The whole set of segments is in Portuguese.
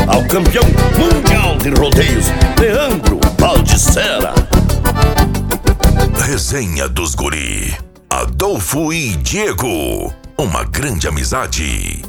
ao campeão mundial de rodeios, Leandro Baldissera. Resenha dos Guri, Adolfo e Diego, uma grande amizade.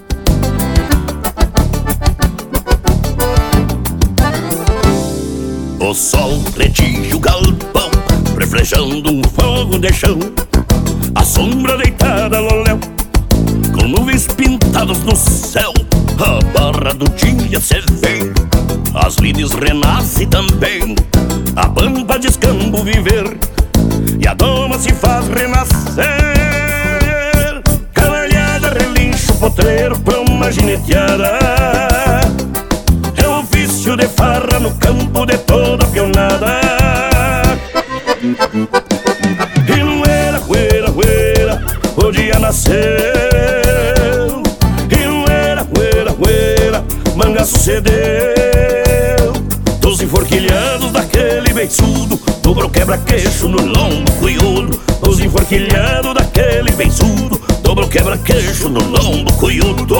O sol retinge o galpão, reflejando um fogo de chão, a sombra deitada no léu, com nuvens pintadas no céu. A barra do dia se vê, as lides renascem também, a pampa de escambo viver, e a doma se faz renascer. Cavalhada relincha o potreiro pra uma gineteada, é o ofício de farra no campo de toda pionada. E não era rueira, rueira, o dia nasceu. E não era rueira, rueira, manga sucedeu. Dos enforquilhados daquele beiçudo, dobrou quebra-queixo no lombo cuiudo. Os enforquilhados daquele beiçudo, dobrou quebra-queixo no lombo cuiudo.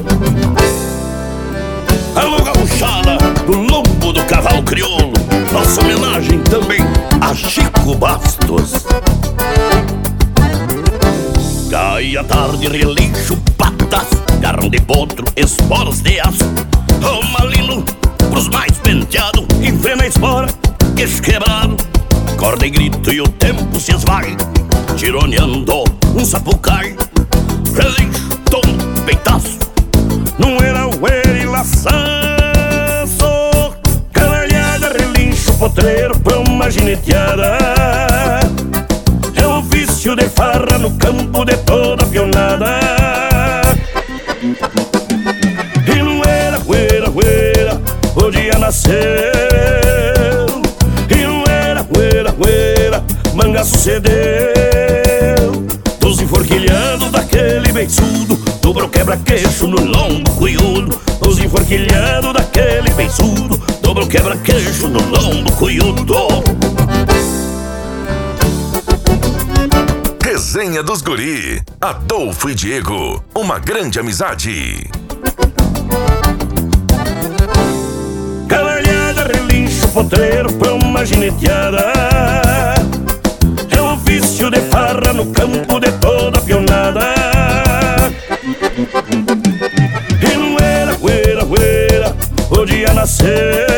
Alô, gauchada do lombo do cavalo crioulo, nossa homenagem também a Chico Bastos. Cai a tarde, relincho, patas, carrão de potro, esporas de aço. O malino pros mais penteados, enfrena a espora, queixo quebrado, corda e grito e o tempo se esvai, tironeando um sapucai. Relincho, tom, peitaço, não era ueira e laçaço. Cavalhada, relincho, potreiro pra uma gineteada, é o ofício de farra no campo de toda pionada. E não era rueira, rueira, o dia nasceu. E não era rueira, rueira, manga sucedeu. Dos enforquilhados daquele beiçudo, dobrou quebra-queixo no lombo cuiudo. Os enforquilhados daquele beiçudo, dobrou quebra-queixo no lombo cuiudo. Resenha dos Guri, Adolfo e Diego, uma grande amizade. Cavalhada, relincho, potreiro pra uma gineteada, é o ofício de farra no campo de toda pionada. E não era rueira, rueira, o dia nasceu.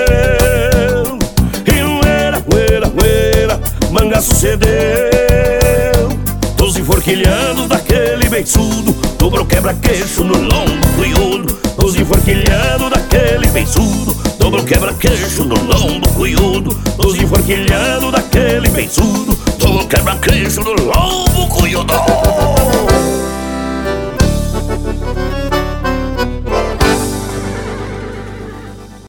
E não era rueira, rueira, manga sucedeu. Dos enforquilhados daquele beiçudo, dobrou quebra-queixo no lombo cuiudo. Os enforquilhados daquele beiçudo, dobrou quebra-queixo no lombo cuiudo. Os enforquilhados daquele beiçudo, dobrou quebra-queixo no lombo cuiudo.